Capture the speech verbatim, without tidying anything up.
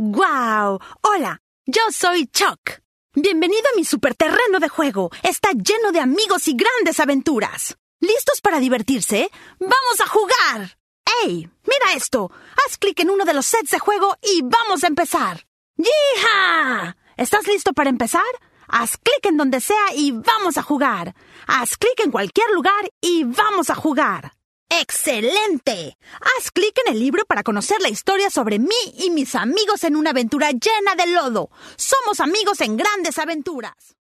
¡Guau! Hola, yo soy Chuck. Bienvenido a mi superterreno de juego. Está lleno de amigos y grandes aventuras. ¿Listos para divertirse? ¡Vamos a jugar! ¡Ey! ¡Mira esto! Haz clic en uno de los sets de juego y vamos a empezar. ¡Yija! ¿Estás listo para empezar? Haz clic en donde sea y vamos a jugar. Haz clic en cualquier lugar y vamos a jugar. ¡Excelente! Haz clic en el libro para conocer la historia sobre mí y mis amigos en una aventura llena de lodo. Somos amigos en grandes aventuras.